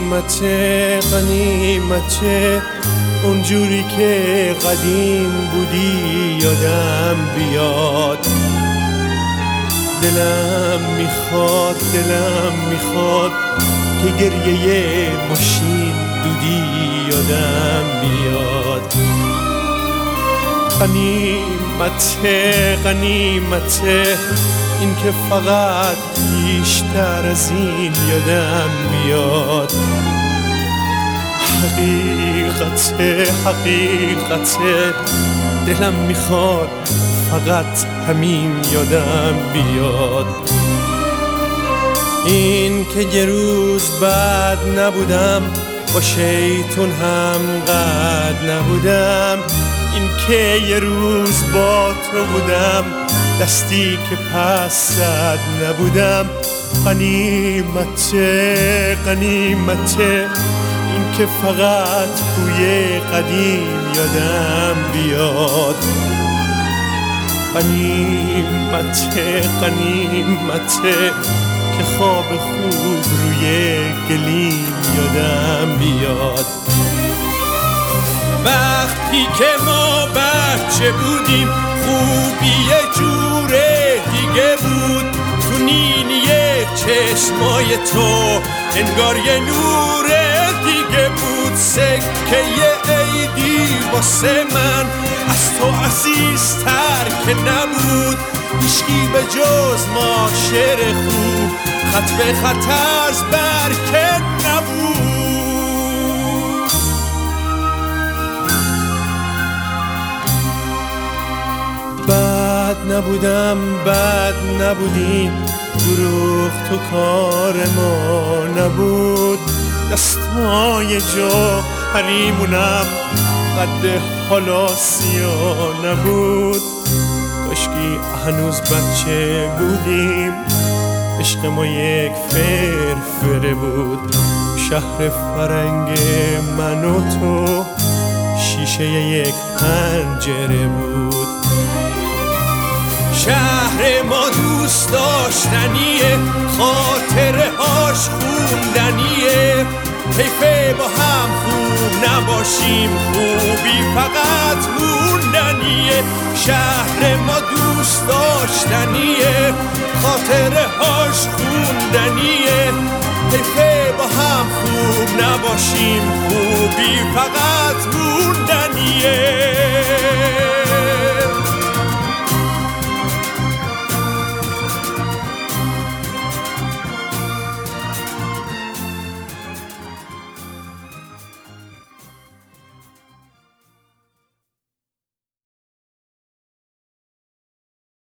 غنیمته اونجوری که قدیم بودی یادم بیاد. دلم میخواد که گریه ماشین دودی یادم بیاد. غنیمته این که فقط بیشتر از این یادم بیاد. حقیقته دلم میخواد فقط همین یادم بیاد. این که یه روز بعد نبودم با شیطون هم قد نبودم. این که یه روز با تو بودم دستی که پس زد نبودم. غنیمته این که فقط بوی قدیم یادم بیاد. غنیمته که خواب خوب روی گلیم یادم بیاد. وقتی که ما بچه بودیم خوبی یه جور دیگه بود. تو نینیه چشمای تو انگار یه نور دیگه بود. سکه یه عیدی واسه من از تو عزیزتر که نبود. هیچکی به جز ما شعر خوب خط به خط از برکت نبود. بد نبودی دروغ تو کار ما نبود. دستای جوهریمونم قد حالا سیاه نبود. کاشکی هنوز بچه بودیم عشق ما یک فرفره بود. شهر فرنگ من و تو شیشه یک پنجره بود. شهر ما دوست داشتنیه خاطره هاش خوندنیه. حیفه با هم خوب نباشیم خوبی فقط موندنیه. شهر ما دوست داشتنیه خاطره هاش خوندنیه. حیفه با هم خوب نباشیم خوبی فقط